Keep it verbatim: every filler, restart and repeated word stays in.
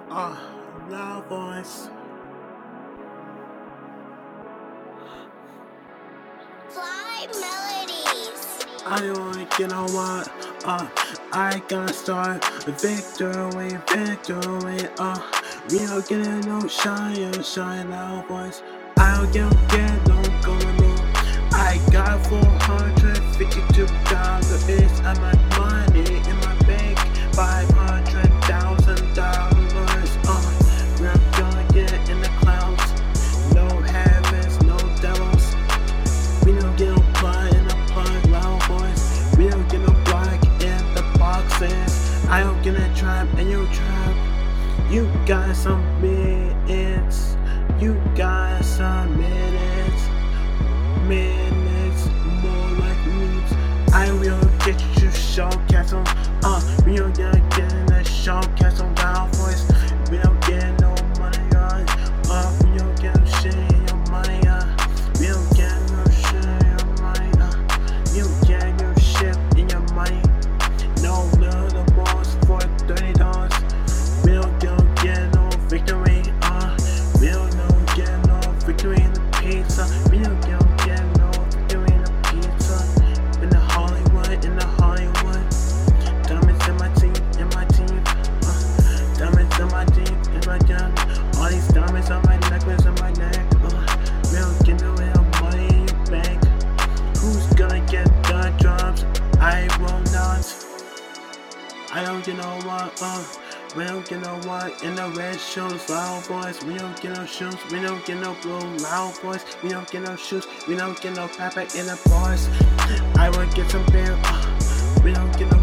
Uh, Loud voice. Fly melodies. I don't, you know what? Uh, I gotta start victory, victory. Uh, we don't get no shine, shine loud voice. I don't get, get no going. I got four hundred fifty-two dollars bits of my money in my bank, five hundred thousand dollars. Uh, we're gonna get in the clouds. No heavens, no devils. We don't get no plug in the plug, loud voice. We don't get no block in the boxes. I don't get a trap in your trap. You got some minutes. You got some minutes. Minutes, more like minutes. I will get you show castle. Uh, we don't get in the show castle, loud voice. We don't get no money on. Uh, we don't get no shit in your money. Uh, we don't get no shit in your money. Uh, you get no shit in your money. No little balls for thirty dollars. We don't get no victory. Uh, we don't get no victory in the pizza. We don't get all these diamonds on my necklace and my neck. Uh, we don't get no real money in your bank. Who's gonna get the drums? I will not. I don't get no what. Uh, we don't get no what in the red shoes, loud voice. We don't get no shoes. We don't get no blue, loud voice. We don't get no shoes. We don't get no pepper in the bars. I will get some beer. Uh, we don't get no